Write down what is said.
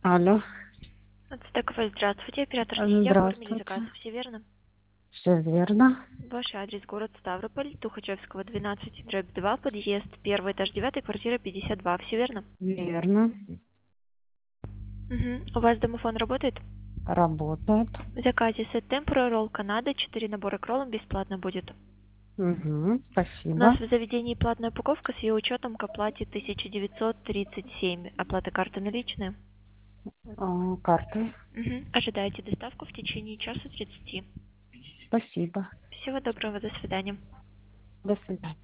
Алло, Ацтекова, здравствуйте. Оператор сети оформили здравствуйте. заказ. Все верно? Все верно? Ваш адрес город Ставрополь, Тухачевского, 12/2, подъезд, первый этаж, 9, квартира 52. Все верно? Верно. У вас домофон работает? Работает. В заказе сет темпура, ролл Канада, 4 набора к роллам бесплатно будет. Угу, У нас спасибо. в заведении платная упаковка с ее учетом к оплате 1937. Оплата карты наличная. Картой. Ожидаете доставку в течение часа 30. Спасибо. Всего доброго, до свидания. До свидания.